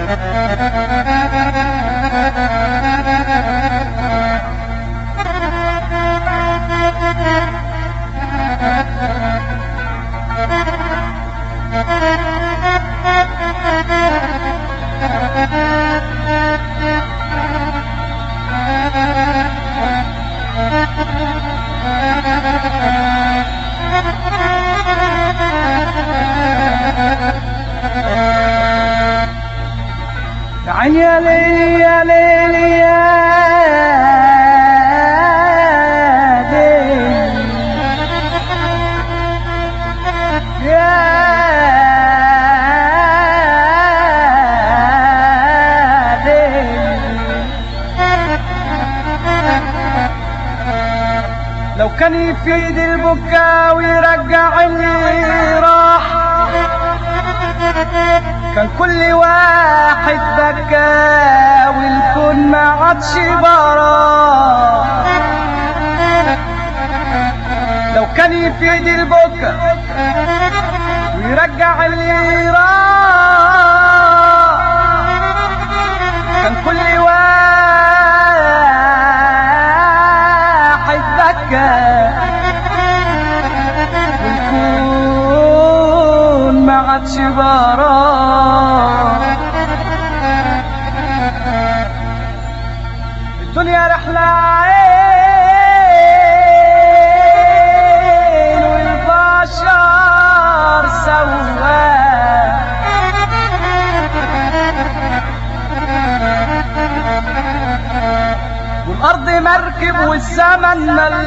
يا ليلي يا ليلي يا ليلي يا ليلي. لو كان يفيد البكا ويرجع اللي راح كان كل واحد بكى والكون ما عادش براه. لو كان يفيد البكا ويرجع اللي راح كان كل واحد بكى والكون ما عادش براه. الدنيا رحلة عين والبشر سواء والأرض مركب والزمن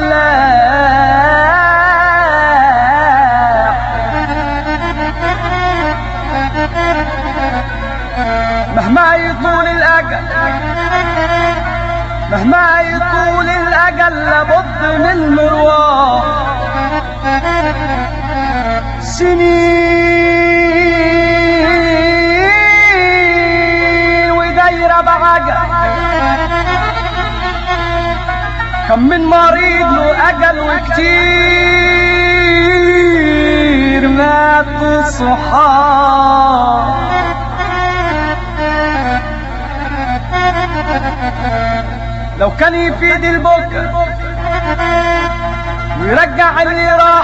ملاح. مهما يطول الأجل مهما يطول الأجل لابد من مروح. سنين ودايرة بعجل كم من مريض له أجل وكتير ماتوا صحاب. لو كان يفيد البكا ويرجع اللي راح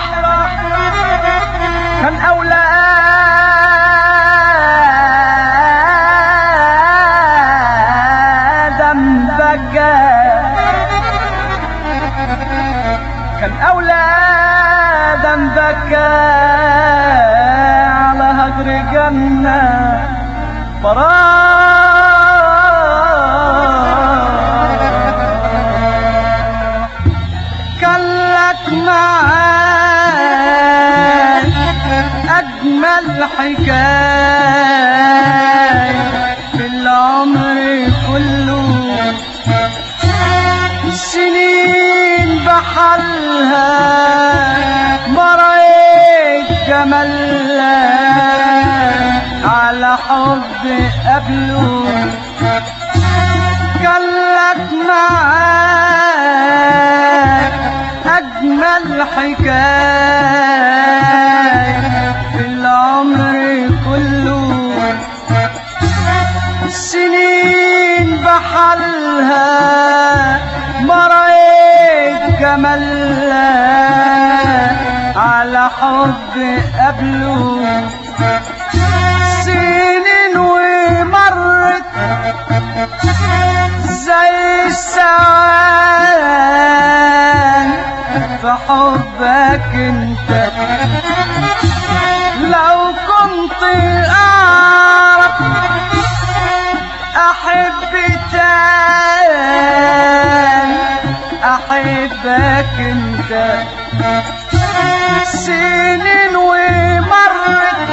كان أولى آدم بكى كان أولى آدم بكى على هجر جنة فراغ. أجمل حكاية في العمر كله السنين بحالها مريت جمالها على حب قبله. كان لك معاك أجمل حكاية في العمر كله السنين بحالها مريت جمالها على حب قبله. سنين ومرت زي الثواني في حبك انت. لو كنت اعرف احب تاني احبك انت. سنين ومرت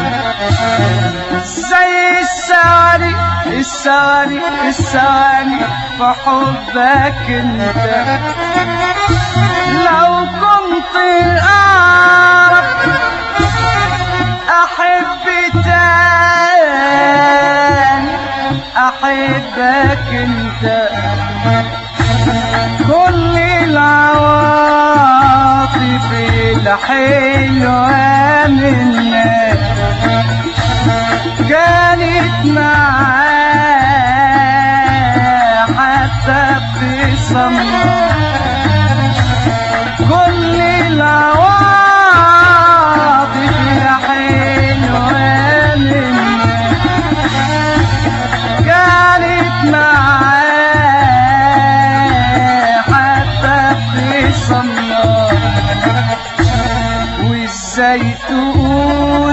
زي الثواني الثواني الثواني في حبك انت. لو كنت اعرف احب تاني احبك انت. كل العواطف الحلوة منك كانت معاك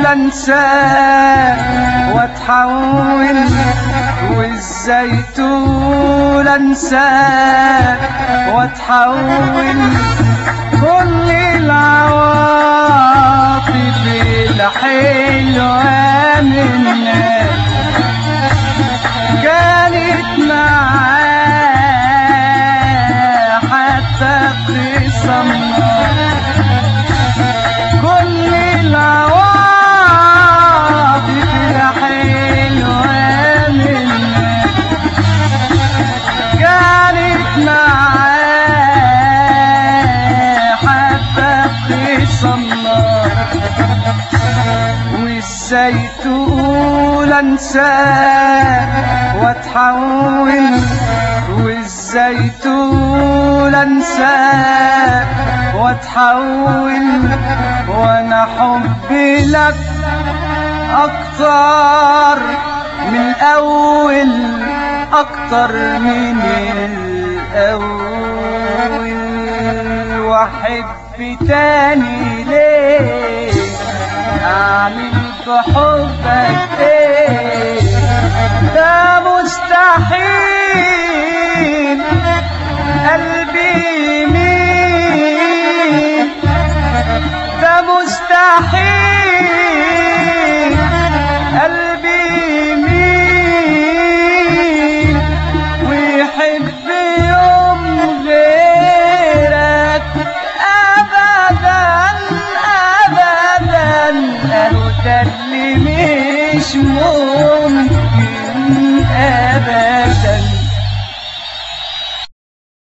انساك واتحول، وازاي تقول انساك واتحول. كل العواطف الحلوة منك كانت معاه حتى خصمنا. كل العواطف الحلوة منك كانت معاه حتى خصمنا. وازاي تقول انساك واتحول، وازاي تقول انساك واتحول. وانا حبي لك اكتر من الاول، اكتر من الاول. واحب تاني ليه؟ اعمل بحبك ايه؟ ده مستحيل قلبي يميل، ده مستحيل قلبي يميل ويحب يوم غيرك ابدا ابدا. قالوا ده اللي مش ممكن ابدا.